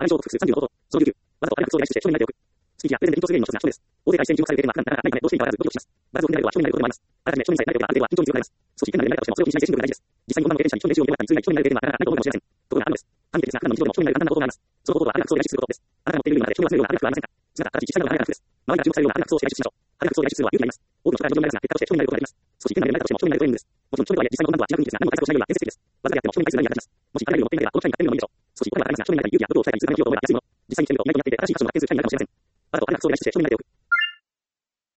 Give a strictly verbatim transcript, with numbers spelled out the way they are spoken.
暗証を複数さんじゅうのこと、そのじゅうきゅう、わざとあらゆる活動を依頼して承認内でおく。スピーチやプレゼント緊張する原因の一つが承認です。大勢から一斉に注目されるテーマが普段からないためどうしていいかわからずドキドキします。バランスを取りになることは承認になることでもあります。あらかじめ承認されてないテーマがある程度は緊張に強くなります。少し困難でないかとしてもそれを気にしない精神力が大事です。実際に本番の経験者に承認しようと思わなかったに通じない承認になるテーマがなかなかないと思うかもしれません。ところがあるのです。反撃的な普段の日常でも承認になる簡単なことがあります。その方法はあらゆる活動を依頼することです。あなたが持っているようなで承認を集めるようなあらゆることはありませんか。姿形、実際のがあらゆるです。周りが注目されるようなあらゆる活動を依頼しましょう。あらゆる活動を依頼するのは有利になります。多くの人が望みながら結果として承認になることができます。少し困難でないかとしても承認になるトレーニングです。もちろん承認とはいえ実際の本番とは違う雰囲気ですが、何も対策をしないよりは建設的です。技でやっても承認に対する何が立ちます。もしあらゆる持っていないではこの機会にやってみるのもいいでしょう。少し答えはありますが、承認になる勇気や武道を伝えたり、通過に気を覚えたりするもの。実際に決めると意外とやっていて正しい箇所の発見する機会になるかもしれません。わざとあらゆる活動を依頼して承認になる